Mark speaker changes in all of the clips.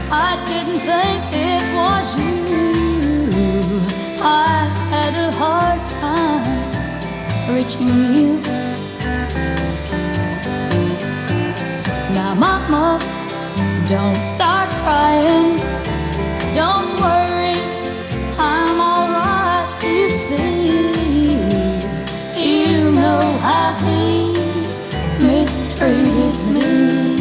Speaker 1: I didn't think it was you. I had a hard time reaching you. Now, mama, don't start crying. Don't worry, I'm alright, you see. You know how he's mistreated me.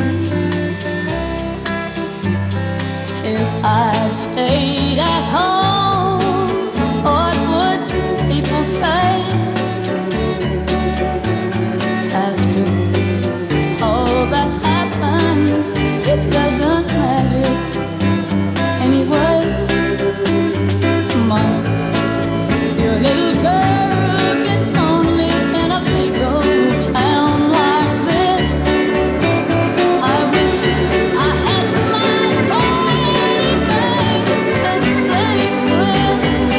Speaker 1: If I'd stayed at home, what would people say? After all that's happened, it doesn't matter anyway. Mom, your little girl gets lonely in a big old town like this. I wish I had my tiny baby to stay with.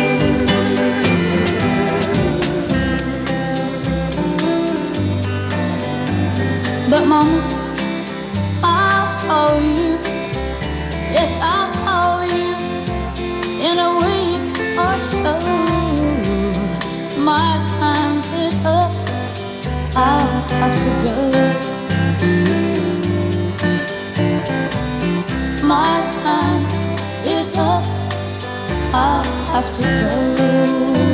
Speaker 1: But Mama, I'll call you. Yes, I'll call you in a week or so. My time is up, I'll have to go. My time is up, I'll have to go.